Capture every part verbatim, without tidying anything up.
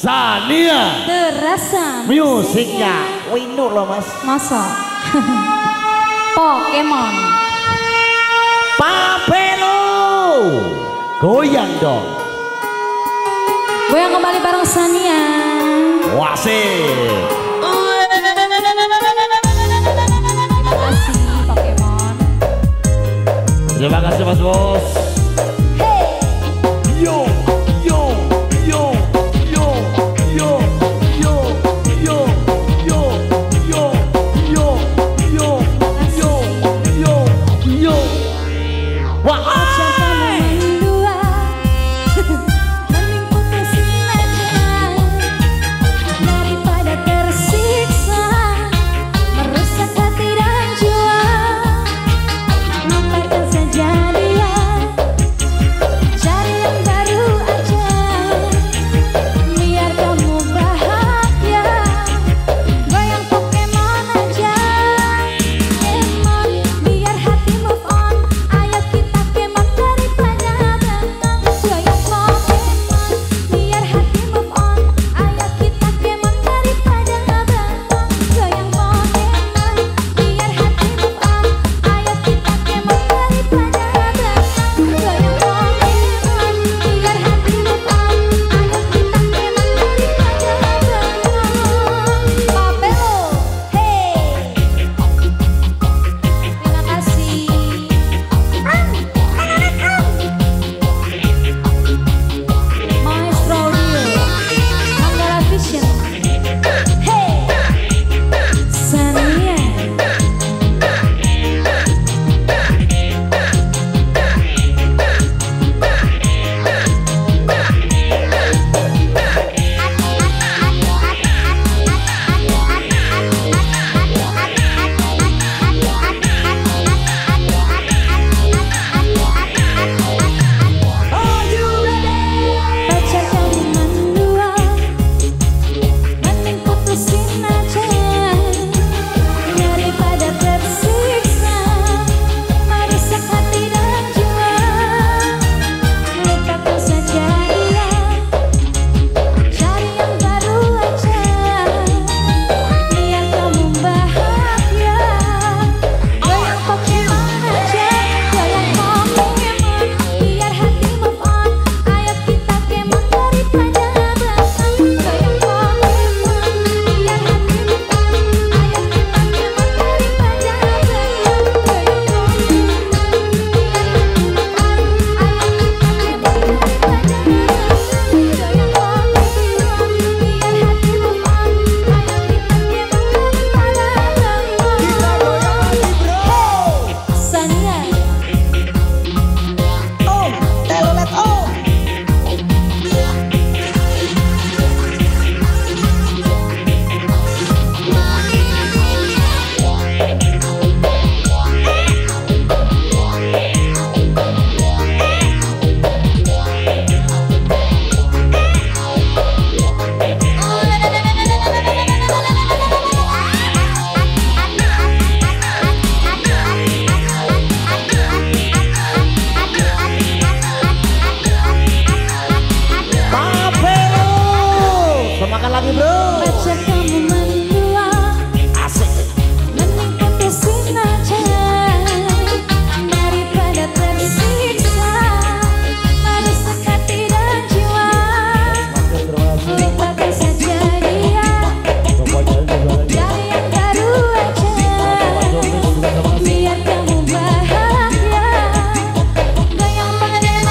Sania terasa musiknya Windu loh mas. Masa Pokemon Papelo goyang dong. Goyang kembali bareng Sania. Wasik. Terima kasih Pokemon. Terima kasih mas bos. Yo yo yo yo yo yo yo yo yo yo yo yo yo yo. Wah.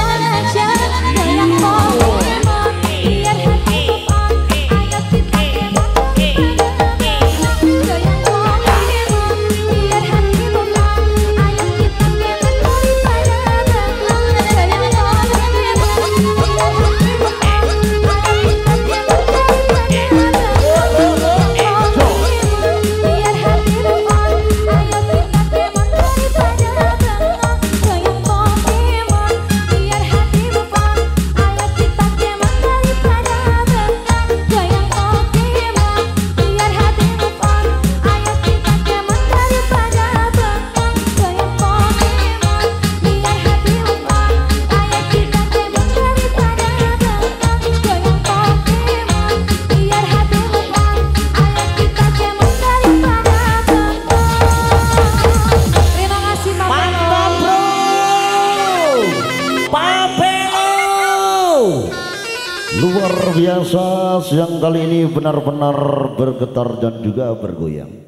Goyang Pokemon, biar hati move on. Ayo kita Luar biasa, siang kali ini benar-benar bergetar dan juga bergoyang.